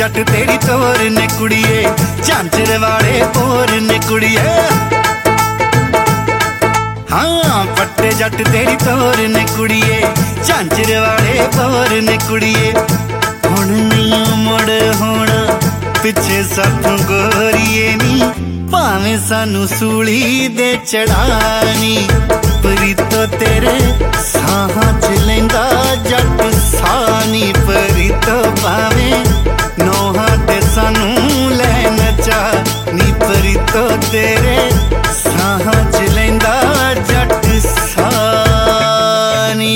जट तेरी तोर ने कुड़िए, झांझर वाले बोर ने कुड़िए। हाँ पट्टे जट तेरी तोर ने कुड़िए, झांझर वाले बोर ने कुड़िए। हुण नहीं मुड़ होना पिछे साथों गोरिए नी, भावें सानू सूली दे चढ़ानी। परीतो तेरे साहां च लैंदा जट सानी, परीतो भावें नोहां ते सानू लै नचा नी। परीतो तेरे साहां च लैंदा जट सानी।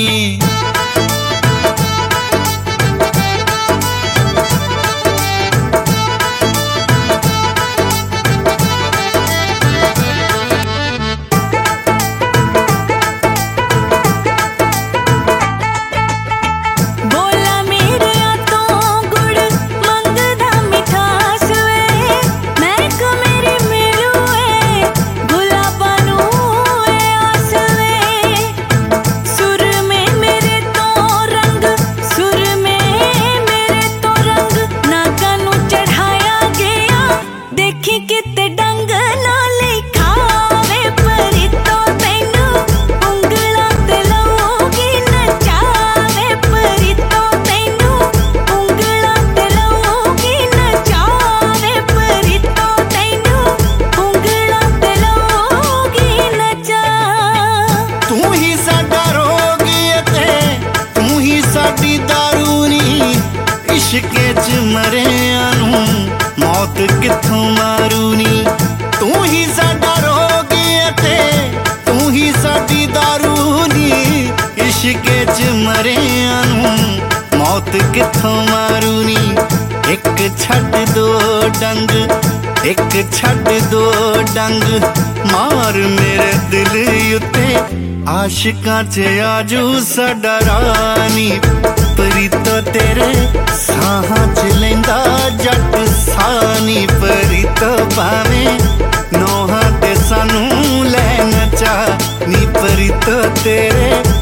इश्के च मरिया नू मौत किथों मारूनी। तू ही साडा रोग ते तू ही साडी दारूनी। इश्के च मरिया नू मौत किथों मारूनी। एक छड़ दो डंग, एक छड़ दो डंग, मार मेरे दिल उत्ते आशिकां च आजू साडा रानी। परीतो तेरे साहां च लैंदा जट सानी। परीतो भावें नोहां ते सानू लै नचा नी। परीतो तेरे